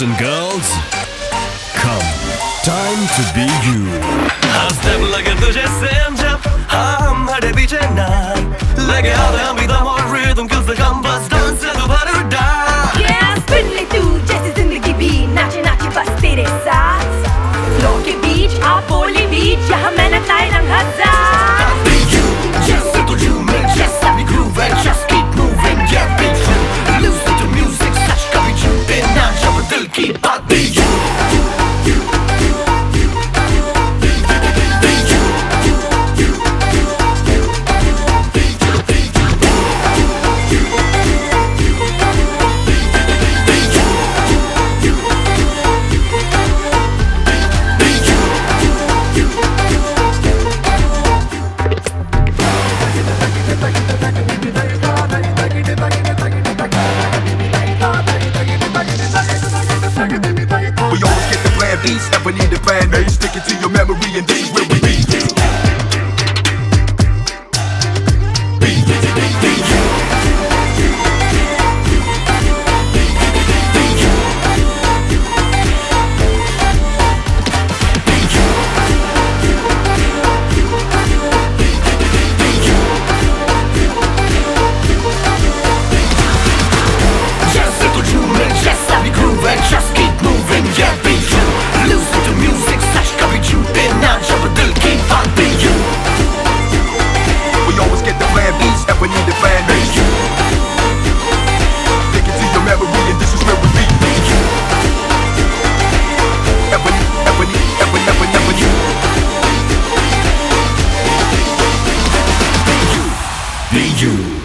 and girls, come, time to be you. Step लगे तुझे same jump, हम हटे पीछे ना लगे आधे हम भी दम और rhythm kills the gum bus dance से तू भर उड़ा. Yeah, spin ले तू जैसे जिंदगी भी नाचे नाचे बस तेरे साथ फ्लो के बीच आप बोली बीच यहाँ मेहनत लाए रंग हजार. Be you, just do you make just let me groove and just keep moving. Yeah, be true, lose to the music, सच कभी झूठे ना जब दिल की बात. Be you. We always get the plan B's, never need a plan A. Stick it to your memory and this is where we be. Just keep moving, yeah, be you. Lose to the music, सच कभी झूठे ना जब दिल की बात. Be you. We always get the plan B's, never need a plan A. Stick it to your memory and this is where we be. Never you. Be you.